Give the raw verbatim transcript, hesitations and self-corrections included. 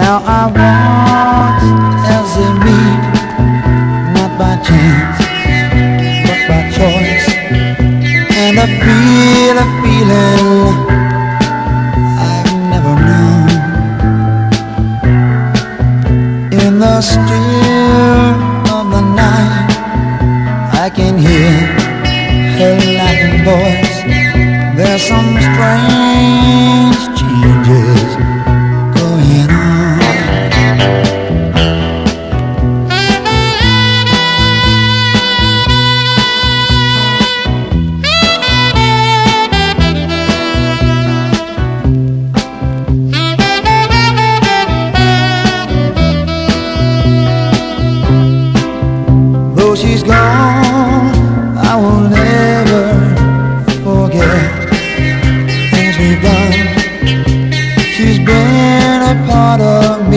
Now I walk as they meet, not by chance, but by choice. And I feel a feeling I've never known. In the still of the night, I can hear her laughing voice. There's some strange changes going on. Though she's gone